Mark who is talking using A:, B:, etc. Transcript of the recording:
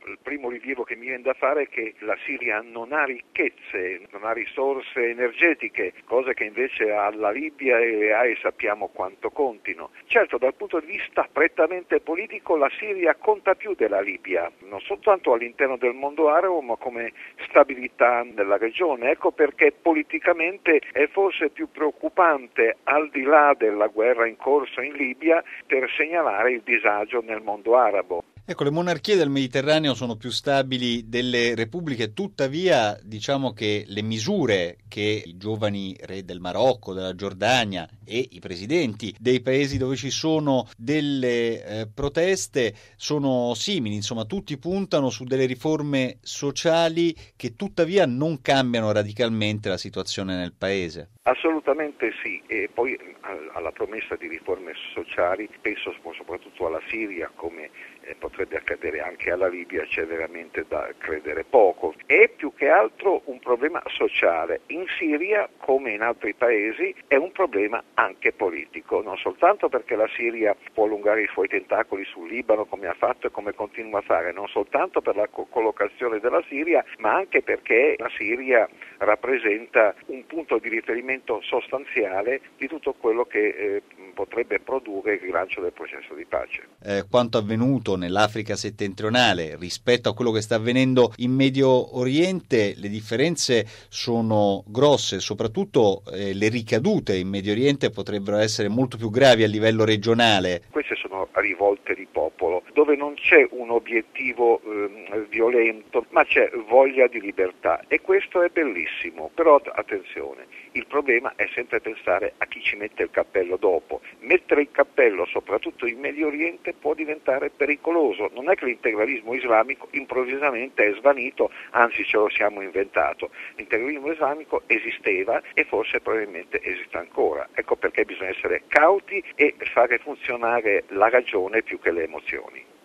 A: Il primo rilievo che mi viene da fare è che la Siria non ha ricchezze, non ha risorse energetiche, cose che invece ha la Libia e le ha e sappiamo quanto contino. Certo, dal punto di vista prettamente politico la Siria conta più della Libia, non soltanto all'interno del mondo arabo ma come stabilità della regione. Ecco perché politicamente è forse più preoccupante, al di là della guerra in corso in Libia, per segnalare il disagio nel mondo arabo.
B: Ecco, le monarchie del Mediterraneo sono più stabili delle repubbliche, tuttavia diciamo che le misure che i giovani re del Marocco, della Giordania e i presidenti dei paesi dove ci sono delle proteste sono simili, insomma tutti puntano su delle riforme sociali che tuttavia non cambiano radicalmente la situazione nel paese.
A: Assolutamente sì, e poi alla promessa di riforme sociali, penso soprattutto alla Siria, come potrebbe accadere anche alla Libia, c'è veramente da credere poco. È più che altro un problema sociale. In Siria, come in altri paesi, è un problema anche politico, non soltanto perché la Siria può allungare i suoi tentacoli sul Libano come ha fatto e come continua a fare, non soltanto per la collocazione della Siria, ma anche perché la Siria rappresenta un punto di riferimento sostanziale di tutto quello che potrebbe produrre il rilancio del processo di pace.
B: Quanto avvenuto nell'Africa settentrionale rispetto a quello che sta avvenendo in Medio Oriente, le differenze sono grosse, soprattutto le ricadute in Medio Oriente potrebbero essere molto più gravi a livello regionale.
A: Queste sono rivolte di popolo, dove non c'è un obiettivo violento, ma c'è voglia di libertà e questo è bellissimo, però attenzione, il problema è sempre pensare a chi ci mette il cappello dopo. Mettere il cappello soprattutto in Medio Oriente può diventare pericoloso, non è che l'integralismo islamico improvvisamente è svanito, anzi ce lo siamo inventato. L'integralismo islamico esisteva e forse probabilmente esiste ancora, ecco perché bisogna essere cauti e fare funzionare la ragione più che le emozioni.